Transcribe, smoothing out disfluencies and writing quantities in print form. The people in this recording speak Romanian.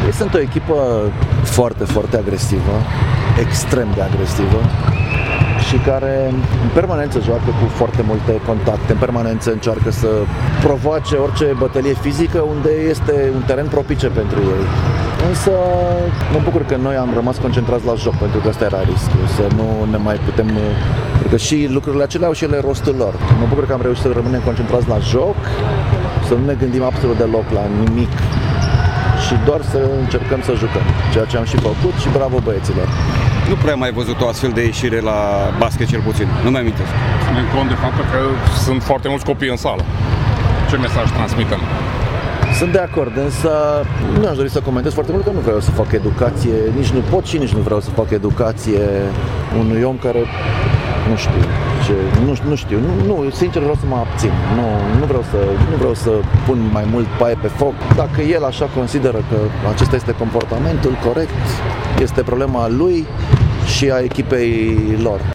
Ei sunt o echipă foarte, foarte agresivă, extrem de agresivă și care în permanență joacă cu foarte multe contacte, în permanență încearcă să provoace orice bătălie fizică unde este un teren propice pentru ei. Însă mă bucur că noi am rămas concentrați la joc, pentru că ăsta era riscul, să nu ne mai putem... Pentru că și lucrurile acelea au și ele rostul lor. Mă bucur că am reușit să rămânem concentrați la joc, să nu ne gândim absolut deloc la nimic și doar să încercăm să jucăm, ceea ce am și făcut și bravo băieților. Nu prea am mai văzut o astfel de ieșire la basket, cel puțin. Nu mi-amintesc. Ținând cont de faptul că sunt foarte mulți copii în sală. Ce mesaj transmitem? Sunt de acord, însă nu aș dori să comentez foarte mult că nu vreau să fac educație, nici nu pot și nici nu vreau să fac educație unui om care nu știu ce, nu știu, sincer vreau să mă abțin. Nu vreau să pun mai mult paie pe foc. Dacă el așa consideră că acesta este comportamentul corect, este problema lui și a echipei lor.